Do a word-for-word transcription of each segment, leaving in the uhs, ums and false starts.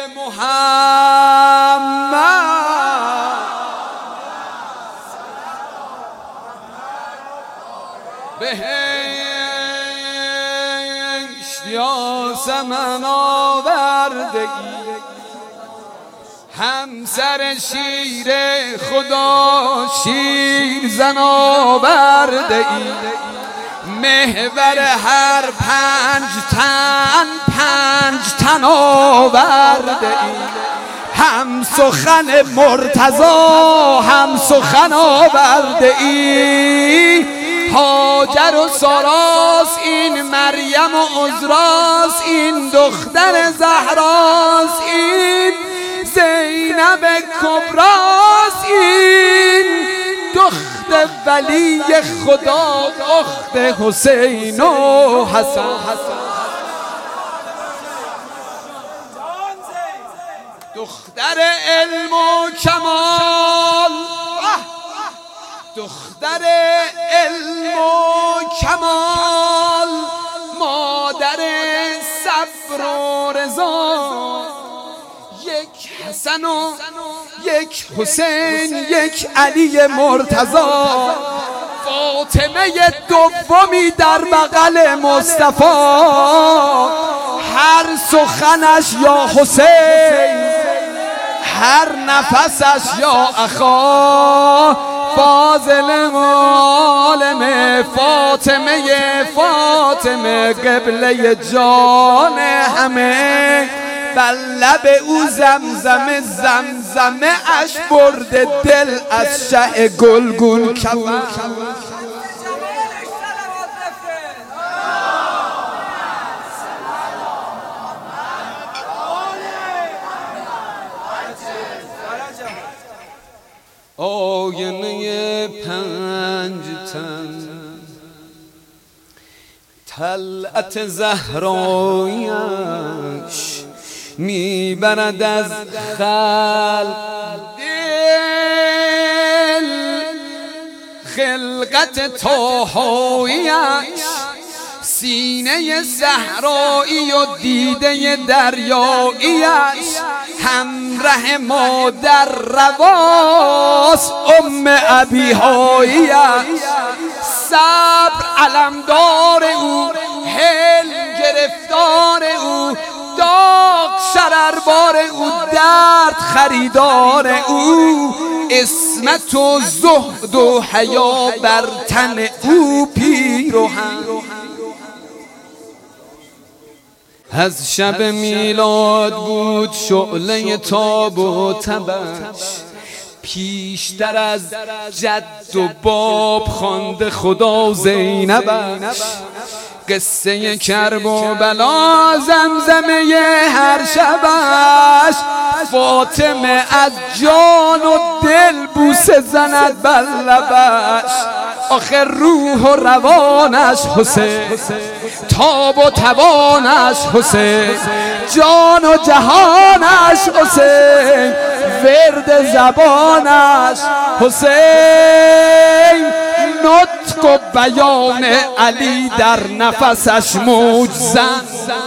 محمد بهشت یاسمن آورده ای، همسر شیر خدا شیر زن آورده ای، محور هر پنج تن پنج تن آورده ای، هم سخن مرتضی هم سخن آورده ای، هاجر و ساراس این مریم و عذراس این دختر زهراس این زینب کبراس این دختر ولی خدا اخت حسین و حسن، دختر علم و کمال، دختر علم و کمال، مادر صبر و رضا، یک حسن و یک حسین یک علی مرتضی، فاطمه دومی در بغل مصطفی، هر سخنش یا حسین هر نفسش یا اخا، فاضل عالم فاطمه فاطمه قبله جان همه، بر لب او زمزمه زمزمه اش برده دل از شه گلگون کفن. آینه پنج تن طلعت زهرایش میبرد از خلق دل، خلقت طاهایش سینه صحرایی و دیده دریاییش، همراه مادر رواس ام ابیهاییش، صبر علمدار او هل گرفتار او، داغ شرربار او درد خریدار او، عصمت و زهد و حیا بر تن او پیرهن. از شب میلاد بود شعله تاب و تبش، پیشتر از جد و باب خوانده خدا زینبش، قصه کرب و بلا زمزمه هر شبش، فاطمه از جان و دل بوسه زند بر لبش، آخر روح و روانش حسین، تاب و توانش حسین، جان و جهانش حسین، ورد زبانش حسین، نطق و بیان علی در نفسش موج زن،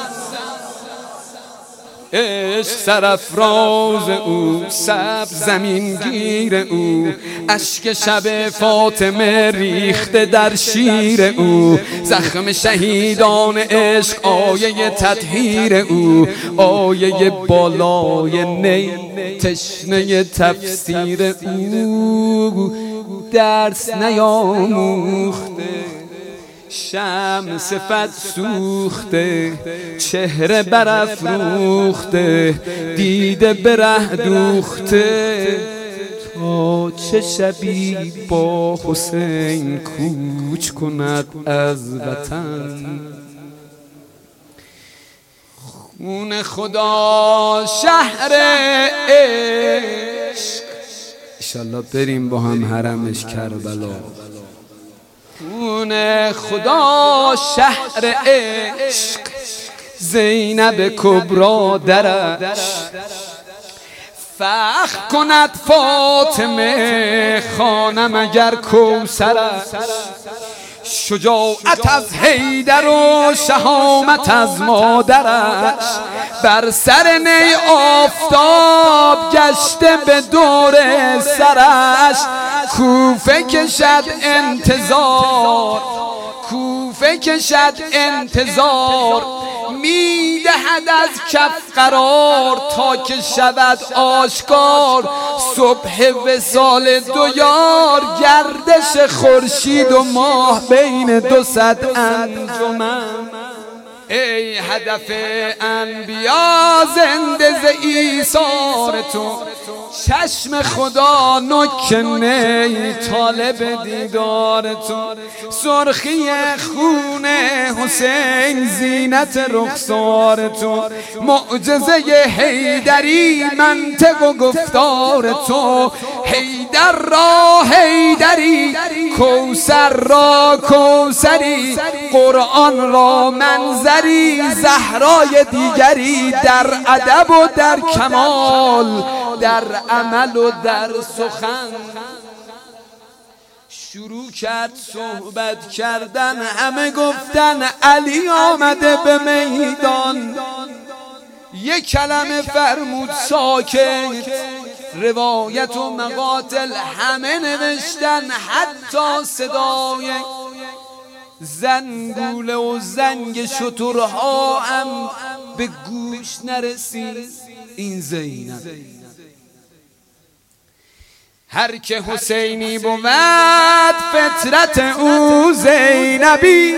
عشق سرافراز او سبز زمین گیر او، اشک شب فاطمه ریخته در شیر او، زخم شهیدان عشق آیه تطهیر او، آیه بالای نی تشنه تفسیر او، درس نیاموخته شمع صفت سوخته، چهره برافروخته، دیده بره دوخته، تا چه شبی با حسین کوچ کند از وطن. خون خدا شهر عشق، انشالله بریم با هم حرمش کربلا. خون خدا شهر عشق، زینب کبرا درش، فخر کند فاطمه خانم اگر کوثرش، شجاعت از حیدر و شهامت از مادرش، بر سر نی آفتاب گشته به دور سرش. کوفه کشد انتظار، کوفه کشد انتظار، میدهد از کف قرار تا که شود آشکار. صبح وصال دو یار، گردش خورشید و ماه بین دو صد انجمن. ای هدف انبیا زنده ز ایثار تو، چشم خدا نکنه طالب دیدار تو. سرخی خون حسین زینت رخسار تو، معجزه حیدری منطق و گفتار تو. حیدر را حیدری، کوثر را کوثری، قرآن را منظری، زهرای دیگری، در ادب و در کمال، در عمل و در سخن. شروع کرد صحبت کردن، همه گفتن علی آمده به میدان. یک کلمه فرمود ساکت، روایت و مقاتل همه نوشتن، حتی صدای زنگوله و زنگ شترها هم به گوش نرسید. این زینب هر که حسینی بود فطرت او زینبی،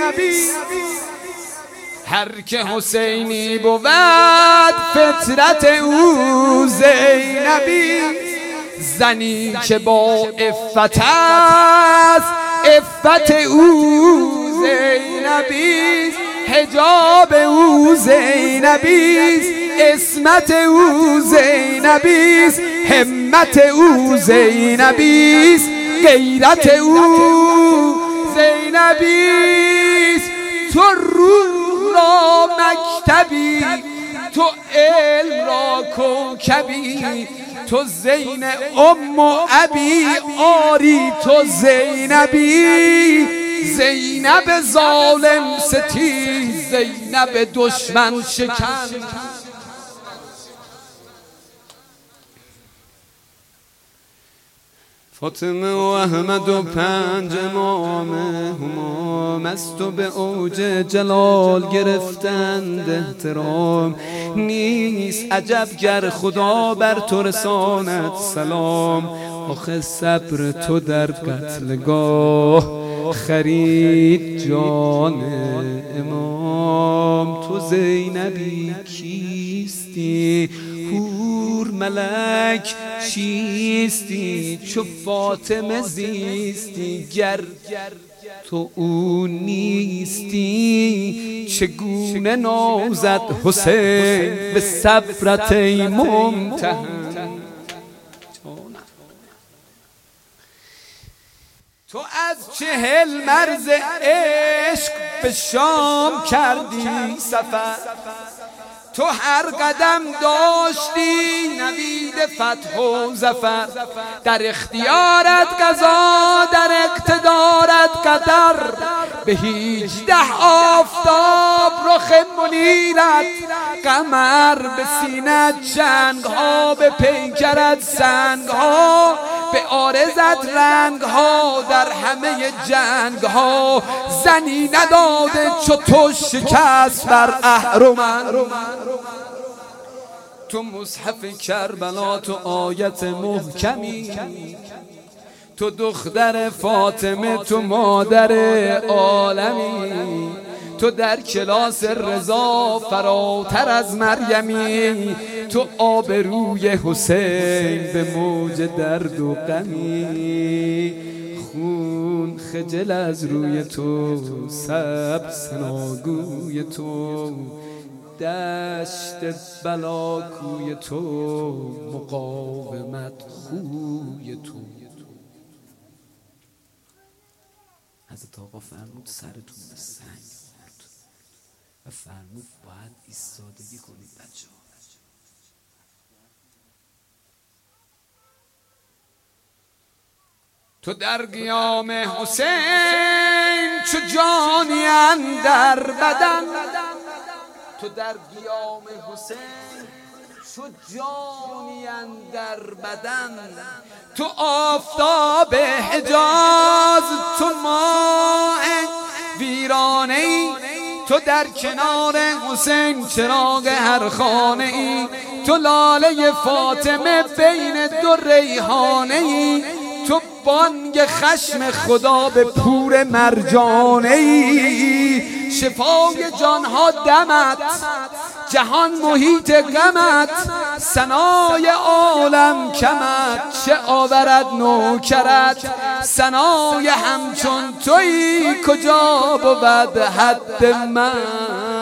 هر که حسینی بود فطرت او زینبی. زنی که با عفت است عفت او زینبی، حجاب او زینبی، عصمت او زینبی، همت او زینبی، غیرت او زینبی. تو روح را مکتبی، تو علم را کوکبی، تو زین ام و ابی، آری تو زینبی. زینب ظالم ستیز، زینب دشمن شکن. فاطمه و احمد و پنج امامه همام است و به اوج جلال گرفتند احترام. نیست عجب گر خدا بر تو رساند سلام. آخه صبر تو در قتلگاه خرید جان امام. تو زینبی کیستی؟ حور ملک چیستی؟ چو فاطمه زیستی؟ گر تو او نیستی چگونه نازد حسین به صبرت ای ممتحن. تو از چهل مرز عشق به شام کردی سفر، تو هر قدم داشتی نوید فتح و ظفر. در اختیارت قضا، در اقتدارت قدر، به هیجده آفتاب رخ منیرت قمر. به سینت چنگ ها، به پیکرت سنگ ها، به عارضت رنگ ها، در همه جنگ ها زنی نداده چو تو شکست بر اهرمن. تو مصحف کربلا، تو آیت محکمی، تو دختر فاطمه، تو مادر عالمی. تو در کلاس رضا فراتر از مریمی، تو آبروی حسین به موج درد و غمی. خون خجل از روی تو، سبز سناگوی تو، دشت بلاکوی تو، مقاومت خوی تو. حضرت آقا فرمود سرتون به سنگ خورد و فرمود باید ایستادگی کنید بچه ها. تو در قیام حسین چو جانی اندر بدن، تو در قیام حسین چو جانی اندر بدن، تو آفتاب حجاز تو ماء ویرانه ای، تو در کنار حسین چراغ هر خانه ای، تو لاله فاطمه بین دو ریحانه ای، تو بانگ خشم خدا به پور مرجانه ای، شفای جانها دمت جهان محیط غمت، ثنای عالم کمت چه آورد نوکرت، ثنای همچون تویی کجا بود حد من.